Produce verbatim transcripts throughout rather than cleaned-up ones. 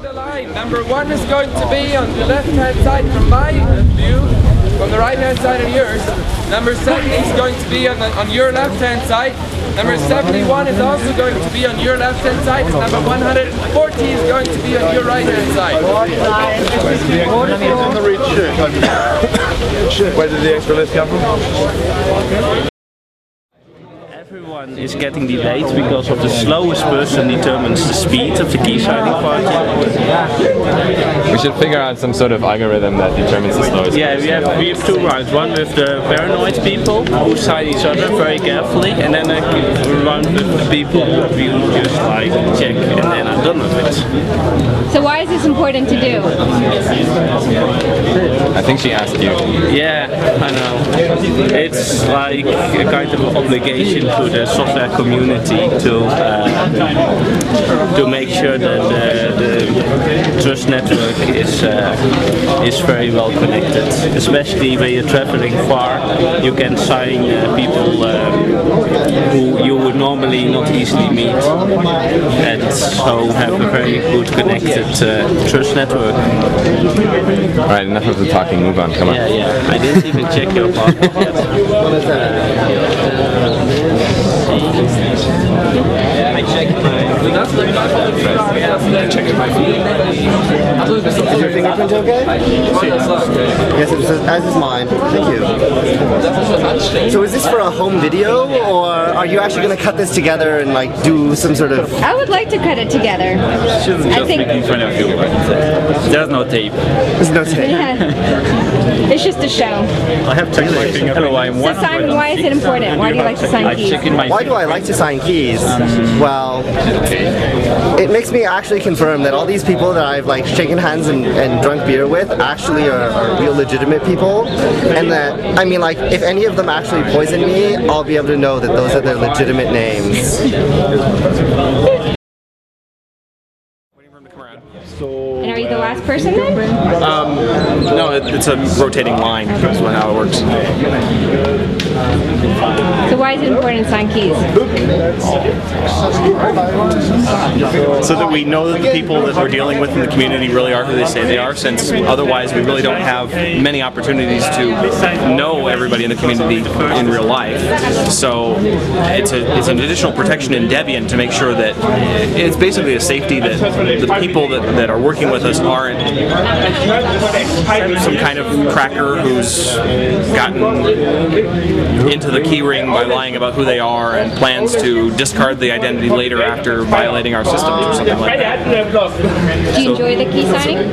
the line. Number one is going to be on the left-hand side from my view, from the right-hand side of yours. Number seventy is going to be on, the, on your left-hand side. Number seventy-one is also going to be on your left-hand side. And number one hundred forty is going to be on your right-hand side. Where did the extra list come from? Everyone is getting delayed because of the slowest person determines the speed of the key signing party. We should figure out some sort of algorithm that determines the slowest. Yeah, we have we have two rounds. One with the paranoid people who sign each other very carefully, and then a round with the people who just like check and then I'm done with it. So why is this important to do? I think she asked you. Yeah, I know. It's like a kind of obligation to the software community to uh, to make sure that the, the trust network is uh, is very well connected. Especially when you're traveling far, you can sign uh, people uh, who you would normally not easily meet, and so have a very good connected uh, trust network. Alright, enough of the talking, move on, come on. Yeah, yeah. I didn't even check your passport yet. I checked my... Is your fingerprint okay? Yes, it says, as is mine. Thank you. So is this for a home video, or are you actually going to cut this together and like do some sort of... I would like to cut it together. Shouldn't I just think... make fun of you. There's no tape. There's no tape. Yeah. It's just a show. I have checked my fingerprint. Hello, I'm So Simon, why is it important? Why do you like to sign keys? Why do I like to sign keys? Well, it makes me actually confirm that all these people that I've like shaken hands and, and drunk beer with actually are, are real legitimate people, and that, I mean, like, if any of them actually poison me, I'll be able to know that those are their legitimate names. And are you the last person then? Um, no, it, it's a rotating line. That's how it works. So why is it important to sign keys? So that we know that the people that we're dealing with in the community really are who they say they are, since otherwise we really don't have many opportunities to know everybody in the community in real life. So it's, a, it's an additional protection in Debian to make sure that it's basically a safety that the people that, that are working with us aren't some kind of cracker who's gotten into the keyring by lying about who they are and plans to discard the identity later after violating our systems or something like that. Do you enjoy the key signing?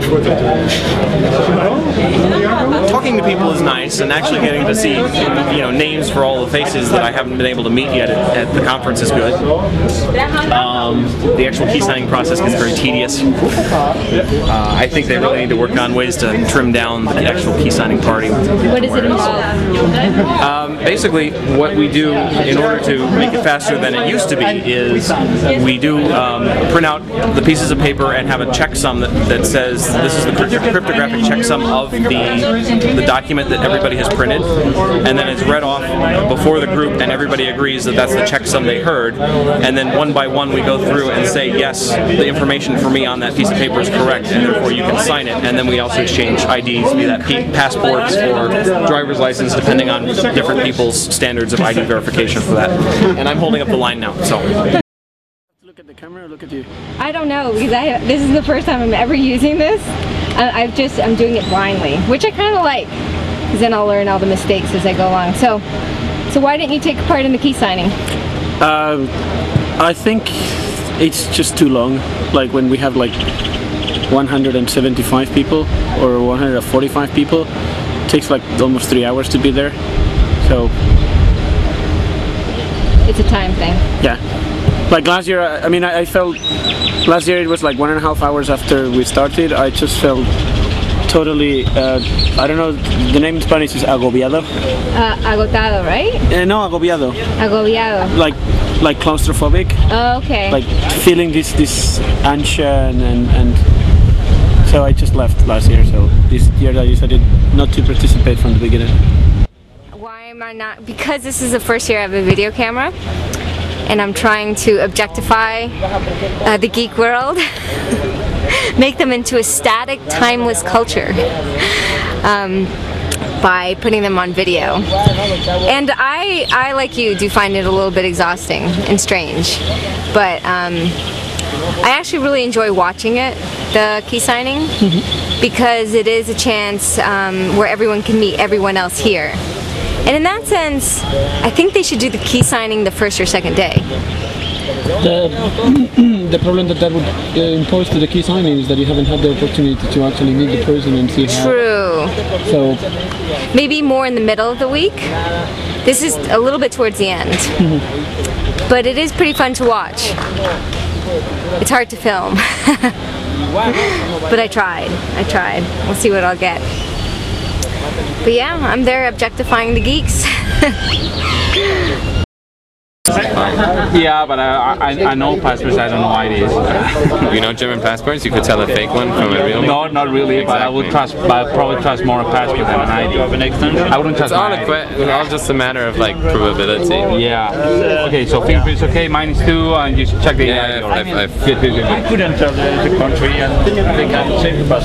Talking to people is nice, and actually getting to see, you know, names for all the faces that I haven't been able to meet yet at, at the conference is good. Um, the actual key signing process gets very tedious. Uh, I think they really need to work on ways to trim down the actual key signing party. What does it involve? Um, basically, what we do in order to make it faster than it used to be is we do um, print out the pieces of paper and have a checksum that, that says this is the cryptographic checksum of the, the document that everybody has printed, and then it's read off before the group and everybody agrees that that's the checksum they heard, and then one by one we go through and say, yes, the information for me on that piece of paper is correct, and therefore you can sign it, and then we also exchange I Ds, be that passports or driver's license, depending on different people's standards of I D verification for that. And I'm holding up the line now, so. Look at the camera or look at you? I don't know, because I, this is the first time I'm ever using this. I, I've just, I'm doing it blindly, which I kind of like, because then I'll learn all the mistakes as I go along. So, so why didn't you take part in the key signing? Um, I think it's just too long. Like when we have like one hundred seventy-five people or one hundred forty-five people, it takes like almost three hours to be there. So it's a time thing. Yeah. Like last year, I mean, I, I felt, last year it was like one and a half hours after we started, I just felt totally, uh, I don't know, the name in Spanish is agobiado. Uh, agotado, right? Uh, no, agobiado. Agobiado. Like, like claustrophobic. Oh, okay. Like feeling this, this ansia and, and, and so I just left last year, so this year I decided not to participate from the beginning. Why am I not? Because this is the first year I have a video camera, and I'm trying to objectify uh, the geek world. make them into a static, timeless culture. Um, by putting them on video. And I, I, like you, do find it a little bit exhausting and strange. But um, I actually really enjoy watching it, the key signing, mm-hmm. because it is a chance um, where everyone can meet everyone else here. And in that sense, I think they should do the key signing the first or second day. The, the problem that that would uh, impose to the key signing is that you haven't had the opportunity to actually meet the person and see how. True. So maybe more in the middle of the week. This is a little bit towards the end. Mm-hmm. But it is pretty fun to watch. It's hard to film. But I tried. I tried. We'll see what I'll get. But yeah, I'm there objectifying the geeks. Yeah, but I, I, I know passports, I don't know I Ds. You know German passports? You could tell a fake one from a real one? No, not really, exactly. But I would trust, but I'd probably trust more a passport than an I D. I wouldn't trust it's all, my a, it's all just a matter of like probability. Yeah. Okay, so fingerprints okay, mine is two, and you check the yeah, I D. I've, I've, good, good, good. I couldn't tell the, the country and they can check the passport.